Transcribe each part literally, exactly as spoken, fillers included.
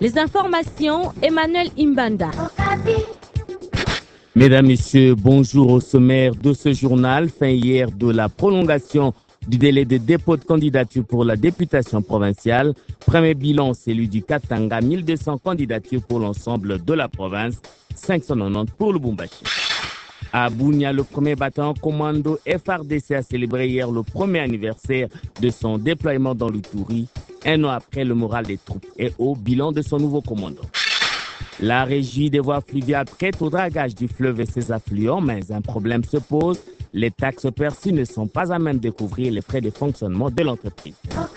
Les informations, Emmanuel Imbanda. Mesdames, Messieurs, bonjour au sommaire de ce journal. Fin hier de la prolongation du délai de dépôt de candidature pour la députation provinciale. Premier bilan, celui du Katanga, mille deux cents candidatures pour l'ensemble de la province, cinq cent quatre-vingt-dix pour le Lubumbashi. À Bunia, le premier bataillon commando F R D C a célébré hier le premier anniversaire de son déploiement dans l'Uturi, un an après le moral des troupes et au bilan de son nouveau commandant. La régie des voies fluviales prête au dragage du fleuve et ses affluents, mais un problème se pose. Les taxes perçues ne sont pas à même de couvrir les frais de fonctionnement de l'entreprise.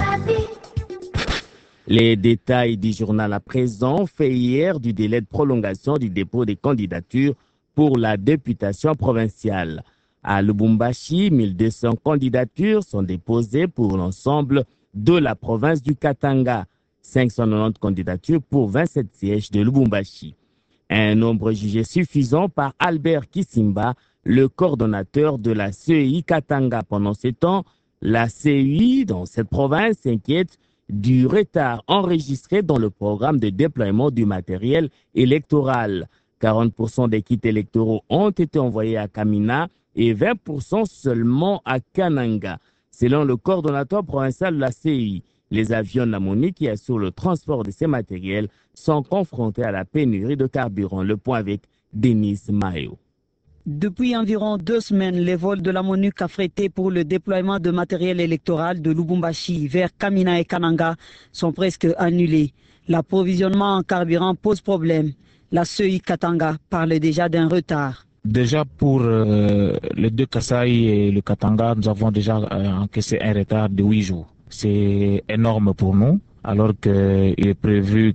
Les détails du journal à présent, fait hier du délai de prolongation du dépôt des candidatures pour la députation provinciale. À Lubumbashi, mille deux cents candidatures sont déposées pour l'ensemble de la province du Katanga. cinq cent quatre-vingt-dix candidatures pour vingt-sept sièges de Lubumbashi. Un nombre jugé suffisant par Albert Kisimba, le coordonnateur de la C E I Katanga. Pendant ce temps, la C E I dans cette province s'inquiète du retard enregistré dans le programme de déploiement du matériel électoral. quarante pour cent des kits électoraux ont été envoyés à Kamina et vingt pour cent seulement à Kananga. Selon le coordonnateur provincial de la C E I, les avions de la MONUC qui assurent le transport de ces matériels sont confrontés à la pénurie de carburant. Le point avec Denis Mayo. Depuis environ deux semaines, les vols de la MONUC affrétés pour le déploiement de matériel électoral de Lubumbashi vers Kamina et Kananga sont presque annulés. L'approvisionnement en carburant pose problème. La C E I Katanga parle déjà d'un retard. Déjà pour euh, les deux Kasaï et le Katanga, nous avons déjà euh, encaissé un retard de huit jours. C'est énorme pour nous, alors qu'il est prévu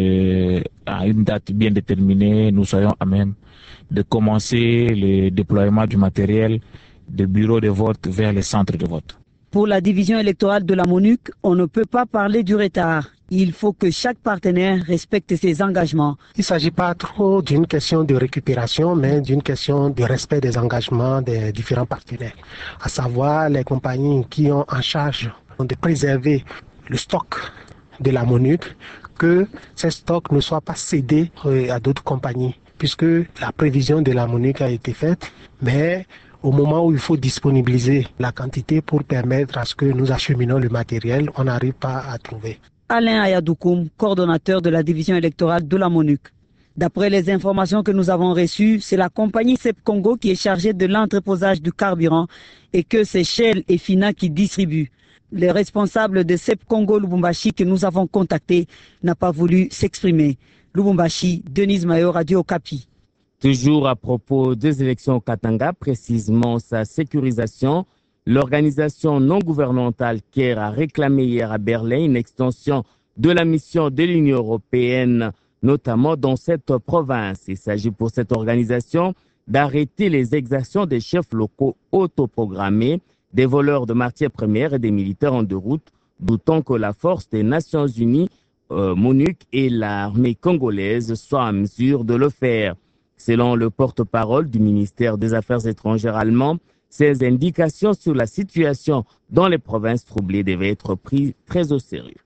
qu'à une date bien déterminée, nous soyons à même de commencer le déploiement du matériel de bureaux de vote vers les centres de vote. Pour la division électorale de la MONUC, on ne peut pas parler du retard. Il faut que chaque partenaire respecte ses engagements. Il ne s'agit pas trop d'une question de récupération, mais d'une question de respect des engagements des différents partenaires, à savoir les compagnies qui ont en charge de préserver le stock de la MONUC, que ces stocks ne soient pas cédés à d'autres compagnies, puisque la prévision de la MONUC a été faite, mais au moment où il faut disponibiliser la quantité pour permettre à ce que nous acheminons le matériel, on n'arrive pas à trouver. Alain Ayadoukoum, coordonnateur de la division électorale de la MONUC. D'après les informations que nous avons reçues, c'est la compagnie C E P Congo qui est chargée de l'entreposage du carburant et que c'est Shell et Fina qui distribuent. Les responsables de C E P Congo Lubumbashi que nous avons contactés n'ont pas voulu s'exprimer. Lubumbashi, Denise Mayo, Radio Okapi. Toujours à propos des élections au Katanga, précisément sa sécurisation, l'organisation non gouvernementale C A R E a réclamé hier à Berlin une extension de la mission de l'Union européenne, notamment dans cette province. Il s'agit pour cette organisation d'arrêter les exactions des chefs locaux autoprogrammés, des voleurs de matières premières et des militaires en déroute, d'autant que la force des Nations Unies, euh, MONUC et l'armée congolaise soient en mesure de le faire. Selon le porte-parole du ministère des Affaires étrangères allemand, ces indications sur la situation dans les provinces troublées devaient être prises très au sérieux.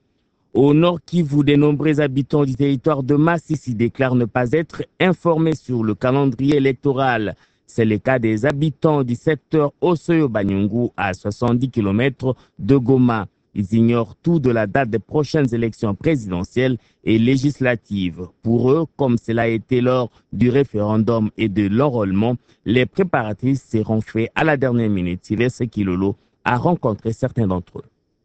Au Nord Kivu, de nombreux habitants du territoire de Massissi déclarent ne pas être informés sur le calendrier électoral. C'est le cas des habitants du secteur Osoyo-Banyungu à soixante-dix kilomètres de Goma. Ils ignorent tout de la date des prochaines élections présidentielles et législatives. Pour eux, comme cela a été lors du référendum et de l'enrôlement, les préparatifs seront faits à la dernière minute. Sylvestre Kilolo a rencontré certains d'entre eux.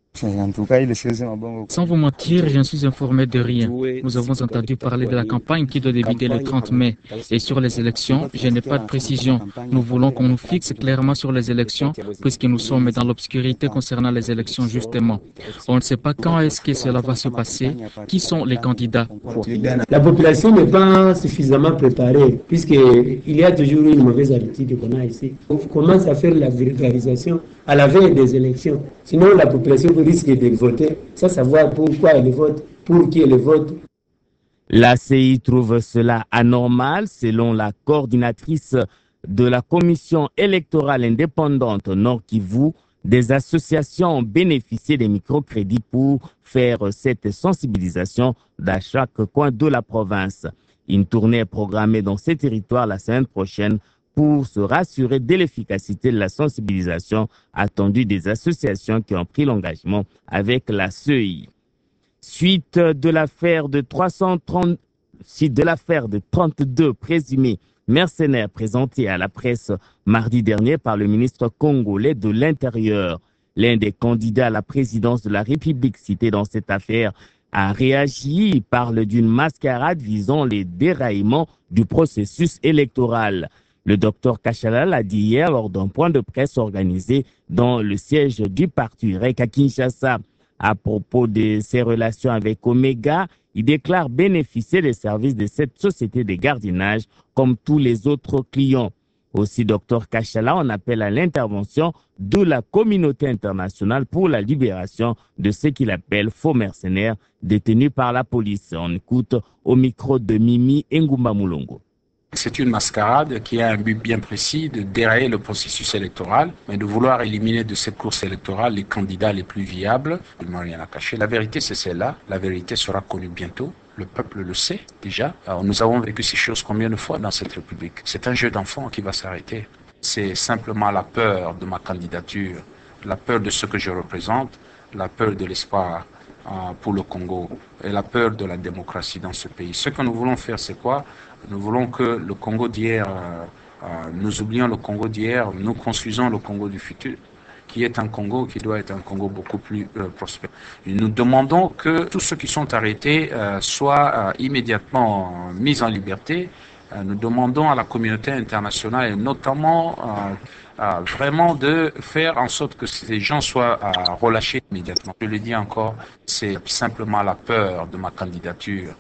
Sans vous mentir, je ne suis informé de rien. Nous avons entendu parler de la campagne qui doit débuter le trente mai. Et sur les élections, je n'ai pas de précision. Nous voulons qu'on nous fixe clairement sur les élections, puisque nous sommes dans l'obscurité concernant les élections justement. On ne sait pas quand est-ce que cela va se passer, qui sont les candidats. La population n'est pas suffisamment préparée, puisqu'il y a toujours une mauvaise habitude qu'on a ici. On commence à faire la vulgarisation à la veille des élections. Sinon, la population risque de voter sans savoir pourquoi elle vote, pour qui elle vote. La C I trouve cela anormal, selon la coordinatrice de la commission électorale indépendante Nord Kivu. Des associations ont bénéficié des microcrédits pour faire cette sensibilisation dans chaque coin de la province. Une tournée est programmée dans ces territoires la semaine prochaine pour se rassurer de l'efficacité de la sensibilisation attendue des associations qui ont pris l'engagement avec la C E I. Suite de l'affaire de trois cent trente, suite de l'affaire de trente-deux présumés mercenaires présentés à la presse mardi dernier par le ministre congolais de l'Intérieur. L'un des candidats à la présidence de la République cité dans cette affaire a réagi. Il parle d'une mascarade visant les déraillements du processus électoral. Le docteur Kachala l'a dit hier lors d'un point de presse organisé dans le siège du parti R E C à Kinshasa. À propos de ses relations avec Omega, il déclare bénéficier des services de cette société de gardiennage comme tous les autres clients. Aussi, docteur Kachala en appelle à l'intervention de la communauté internationale pour la libération de ce qu'il appelle faux mercenaires détenus par la police. On écoute au micro de Mimi Ngumba Mulongo. C'est une mascarade qui a un but bien précis de dérailler le processus électoral, mais de vouloir éliminer de cette course électorale les candidats les plus viables. Il n'y a rien à cacher. La vérité, c'est celle-là. La vérité sera connue bientôt. Le peuple le sait déjà. Alors, nous avons vécu ces choses combien de fois dans cette République? C'est un jeu d'enfant qui va s'arrêter. C'est simplement la peur de ma candidature, la peur de ce que je représente, la peur de l'espoir pour le Congo et la peur de la démocratie dans ce pays. Ce que nous voulons faire, c'est quoi? Nous voulons que le Congo d'hier, euh, euh, nous oublions le Congo d'hier, nous construisons le Congo du futur, qui est un Congo qui doit être un Congo beaucoup plus euh, prospère. Et nous demandons que tous ceux qui sont arrêtés euh, soient euh, immédiatement euh, mis en liberté. Euh, nous demandons à la communauté internationale et notamment euh, euh, vraiment de faire en sorte que ces gens soient euh, relâchés immédiatement. Je le dis encore, c'est simplement la peur de ma candidature.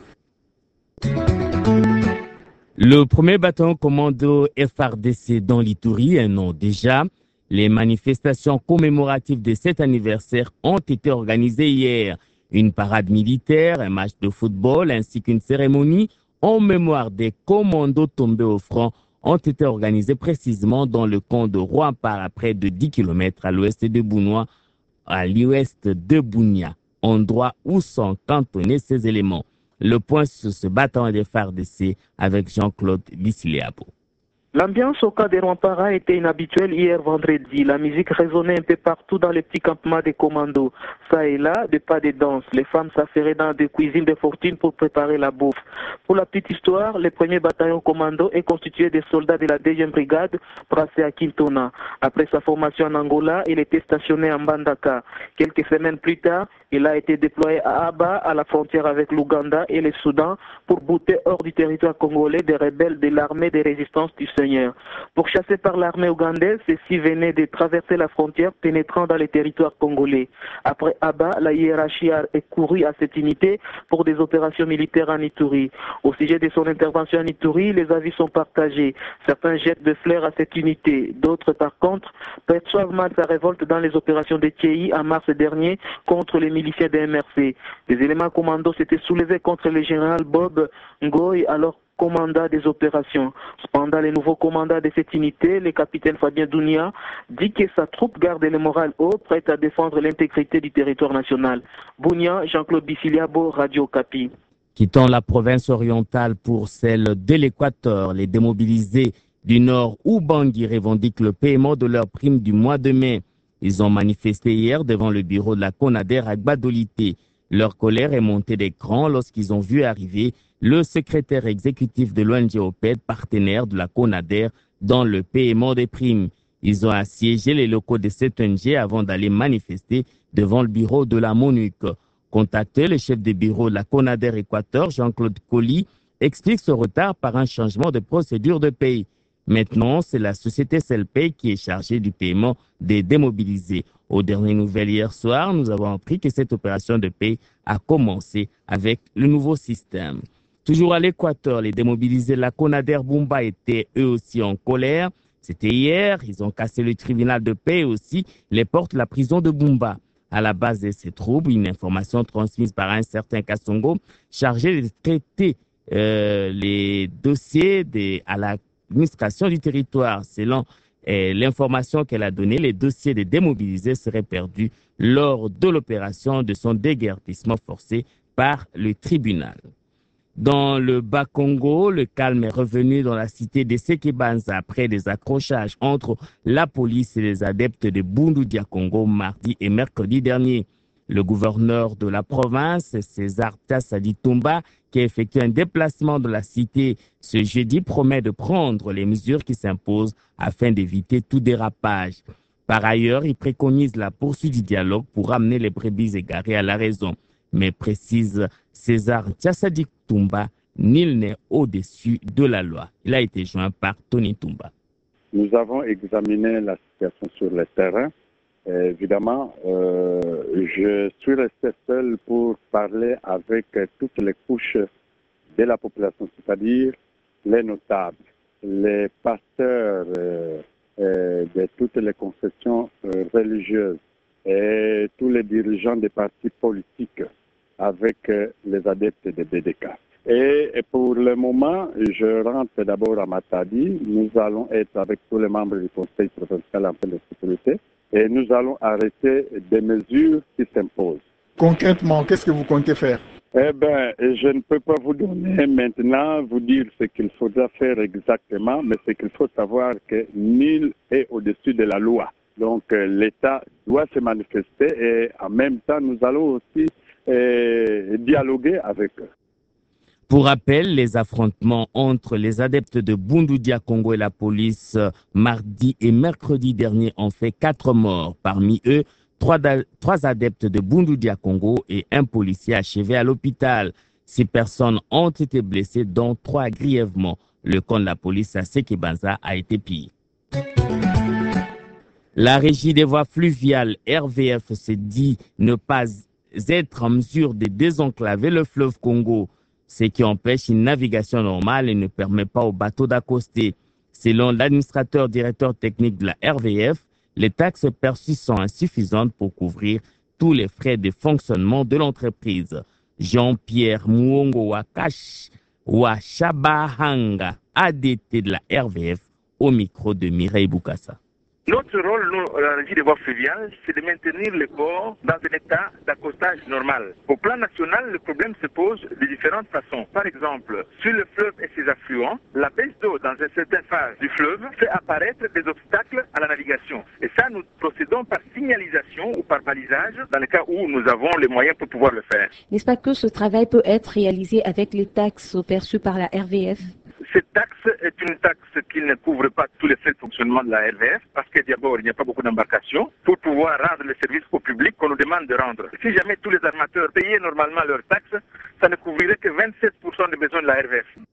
Le premier bataillon commando F R D C dans l'Ituri, un an déjà. Les manifestations commémoratives de cet anniversaire ont été organisées hier. Une parade militaire, un match de football ainsi qu'une cérémonie en mémoire des commandos tombés au front ont été organisées précisément dans le camp de Rwampara à près de dix kilomètres à l'ouest de Bounois, à l'ouest de Bounia, endroit où sont cantonnés ces éléments. Le point sur ce bataillon des F A R D C avec Jean-Claude Bissiliabo. L'ambiance au camp de Rwampara était inhabituelle hier vendredi. La musique résonnait un peu partout dans les petits campements des commandos. Ça et là, des pas de danse. Les femmes s'affairaient dans des cuisines de fortune pour préparer la bouffe. Pour la petite histoire, le premier bataillon commando est constitué des soldats de la deuxième brigade placés à Kintona. Après sa formation en Angola, il était stationné à Mbandaka. Quelques semaines plus tard, il a été déployé à Aba, à la frontière avec l'Ouganda et le Soudan, pour bouter hors du territoire congolais des rebelles de l'armée de résistance du Seigneur. Pourchassés par l'armée ougandaise, ceux-ci venaient de traverser la frontière pénétrant dans les territoires congolais. Après Aba, la hiérarchie a couru à cette unité pour des opérations militaires en Ituri. Au sujet de son intervention en Ituri, les avis sont partagés. Certains jettent de fleurs à cette unité. D'autres, par contre, perçoivent mal sa révolte dans les opérations de Tchéi en mars dernier contre les miliciens de M R C. Des éléments commandos s'étaient soulevés contre le général Bob Ngoy, alors commandant des opérations. Cependant, le nouveau commandant de cette unité, le capitaine Fabien Dounia, dit que sa troupe garde le moral haut, prête à défendre l'intégrité du territoire national. Bounia, Jean-Claude Bissiliabo, Radio Kapi. Quittons la province orientale pour celle de l'Équateur. Les démobilisés du Nord Ubangui revendiquent le paiement de leurs primes du mois de mai. Ils ont manifesté hier devant le bureau de la CONADER à Gbadolité. Leur colère est montée des crans lorsqu'ils ont vu arriver le secrétaire exécutif de l'O N G O P E D, partenaire de la CONADER, dans le paiement des primes. Ils ont assiégé les locaux de cette O N G avant d'aller manifester devant le bureau de la MONUC. Contacté, le chef de bureau de la CONADER Équateur, Jean-Claude Colli, explique ce retard par un changement de procédure de paye. Maintenant, c'est la société Selpay qui est chargée du paiement des démobilisés. Aux dernières nouvelles hier soir, nous avons appris que cette opération de paie a commencé avec le nouveau système. Toujours à l'Équateur, les démobilisés de la CONADER Bumba étaient eux aussi en colère. C'était hier, ils ont cassé le tribunal de paix et aussi les portes de la prison de Bumba. À la base de ces troubles, une information transmise par un certain Kassongo chargé de traiter euh, les dossiers de, à l'administration du territoire. Selon Et l'information qu'elle a donnée, les dossiers des démobilisés seraient perdus lors de l'opération de son déguerpissement forcé par le tribunal. Dans le Bas-Congo, le calme est revenu dans la cité de Sekebanza après des accrochages entre la police et les adeptes de Bundu Dia Congo mardi et mercredi dernier. Le gouverneur de la province, César Tassadi Toumba, qui a effectué un déplacement de la cité ce jeudi, promet de prendre les mesures qui s'imposent afin d'éviter tout dérapage. Par ailleurs, il préconise la poursuite du dialogue pour amener les brebis égarées à la raison. Mais précise César Tassadi Toumba, nul n'est au-dessus de la loi. Il a été joint par Tony Toumba. Nous avons examiné la situation sur le terrain. Et évidemment, euh, je suis resté seul pour parler avec toutes les couches de la population, c'est-à-dire les notables, les pasteurs euh, euh, de toutes les confessions euh, religieuses et tous les dirigeants des partis politiques avec euh, les adeptes de B D K. Et, et pour le moment, je rentre d'abord à Matadi. Nous allons être avec tous les membres du Conseil provincial en de sécurité. Et nous allons arrêter des mesures qui s'imposent. Concrètement, qu'est-ce que vous comptez faire? Eh bien, je ne peux pas vous donner maintenant, vous dire ce qu'il faudra faire exactement, mais c'est qu'il faut savoir que nul est au-dessus de la loi. Donc, euh, l'État doit se manifester et en même temps, nous allons aussi euh, dialoguer avec eux. Pour rappel, les affrontements entre les adeptes de Bundu Dia Congo et la police mardi et mercredi dernier ont fait quatre morts. Parmi eux, trois, trois adeptes de Bundu Dia Congo et un policier achevé à l'hôpital. Six personnes ont été blessées, dont trois grièvement. Le camp de la police à Sekebanza a été pillé. La régie des voies fluviales R V F se dit ne pas être en mesure de désenclaver le fleuve Congo, ce qui empêche une navigation normale et ne permet pas aux bateaux d'accoster. Selon l'administrateur directeur technique de la R V F, les taxes perçues sont insuffisantes pour couvrir tous les frais de fonctionnement de l'entreprise. Jean-Pierre Muongo Wakash Washabahanga, A D T de la R V F, au micro de Mireille Boukassa. Notre rôle, nous, la régie des voies fluviales, c'est de maintenir le port dans un état d'accostage normal. Au plan national, le problème se pose de différentes façons. Par exemple, sur le fleuve et ses affluents, la baisse d'eau dans une certaine phase du fleuve fait apparaître des obstacles à la navigation. Et ça, nous procédons par signalisation ou par balisage dans le cas où nous avons les moyens pour pouvoir le faire. N'est-ce pas que ce travail peut être réalisé avec les taxes perçues par la R V F? Cette taxe est une taxe qui ne couvre pas tous les frais de fonctionnement de la R V F parce que d'abord, il n'y a pas beaucoup d'embarcations pour pouvoir rendre le service au public qu'on nous demande de rendre. Si jamais tous les armateurs payaient normalement leurs taxes, ça ne couvrirait que vingt-sept pour cent des besoins de la R V F.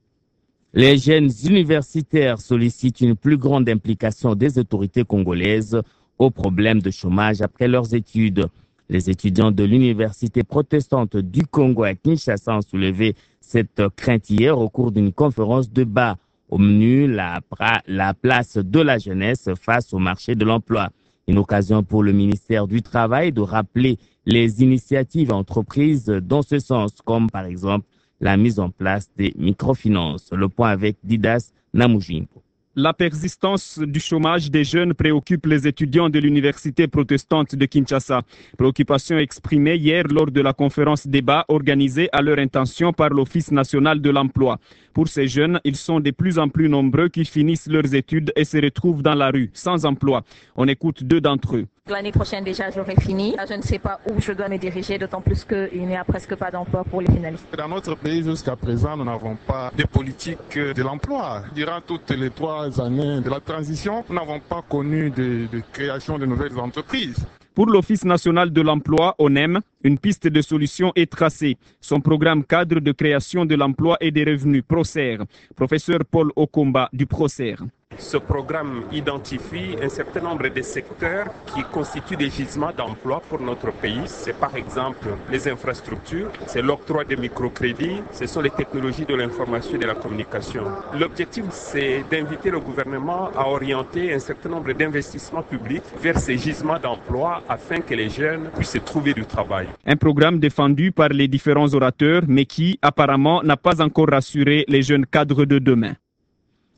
Les jeunes universitaires sollicitent une plus grande implication des autorités congolaises au problème de chômage après leurs études. Les étudiants de l'université protestante du Congo à Kinshasa ont soulevé cette crainte hier au cours d'une conférence de bas. Au menu, la, la place de la jeunesse face au marché de l'emploi. Une occasion pour le ministère du Travail de rappeler les initiatives entreprises dans ce sens, comme par exemple la mise en place des microfinances. Le point avec Didas Namujimpo. La persistance du chômage des jeunes préoccupe les étudiants de l'université protestante de Kinshasa. Préoccupation exprimée hier lors de la conférence débat organisée à leur intention par l'Office national de l'emploi. Pour ces jeunes, ils sont de plus en plus nombreux qui finissent leurs études et se retrouvent dans la rue, sans emploi. On écoute deux d'entre eux. L'année prochaine déjà, j'aurai fini. Je ne sais pas où je dois me diriger, d'autant plus qu'il n'y a presque pas d'emploi pour les finalistes. Dans notre pays, jusqu'à présent, nous n'avons pas de politique de l'emploi. Durant toutes les trois années de la transition, nous n'avons pas connu de, de création de nouvelles entreprises. Pour l'Office national de l'emploi, O N E M, une piste de solution est tracée. Son programme cadre de création de l'emploi et des revenus, PROCER. Professeur Paul Okomba du PROCER. Ce programme identifie un certain nombre de secteurs qui constituent des gisements d'emploi pour notre pays. C'est par exemple les infrastructures, c'est l'octroi de microcrédits, ce sont les technologies de l'information et de la communication. L'objectif, c'est d'inviter le gouvernement à orienter un certain nombre d'investissements publics vers ces gisements d'emploi afin que les jeunes puissent trouver du travail. Un programme défendu par les différents orateurs, mais qui apparemment n'a pas encore rassuré les jeunes cadres de demain.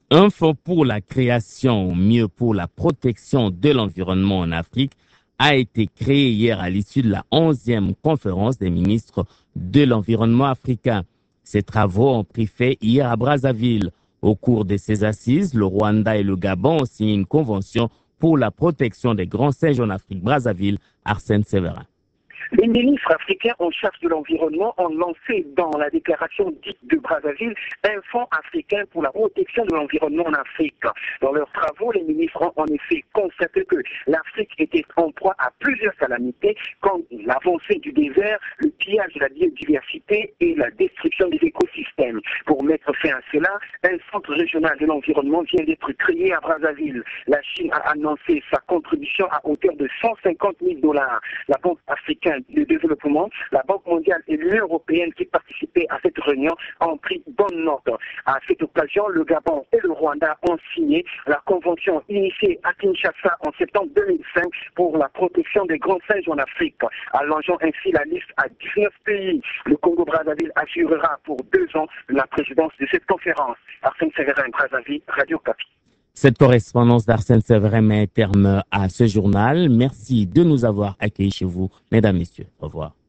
Un fonds pour la création, ou mieux pour la protection de l'environnement en Afrique, a été créé hier à l'issue de la onzième conférence des ministres de l'environnement africain. Ces travaux ont pris fait hier à Brazzaville. Au cours de ces assises, le Rwanda et le Gabon ont signé une convention pour la protection des grands singes en Afrique. Brazzaville, Arsène Séverin. Les ministres africains en charge de l'environnement ont lancé dans la déclaration dite de Brazzaville un fonds africain pour la protection de l'environnement en Afrique. Dans leurs travaux, les ministres ont en effet constaté que l'Afrique était en proie à plusieurs calamités, comme l'avancée du désert, le pillage de la biodiversité et la destruction des écosystèmes. Pour mettre fin à cela, un centre régional de l'environnement vient d'être créé à Brazzaville. La Chine a annoncé sa contribution à hauteur de cent cinquante mille dollars. La Banque africaine de développement, la Banque mondiale et l'Union européenne qui participaient à cette réunion ont pris bonne note. À cette occasion, le Gabon et le Rwanda ont signé la convention initiée à Kinshasa en septembre deux mille cinq pour la protection des grands singes en Afrique, allongeant ainsi la liste à dix-neuf pays. Le Congo-Brazzaville assurera pour deux ans la présidence de cette conférence. Arsène Séverin, Brazzaville, Radio Okapi. Cette correspondance d'Arsène Séverin met terme à ce journal. Merci de nous avoir accueillis chez vous, mesdames, messieurs. Au revoir.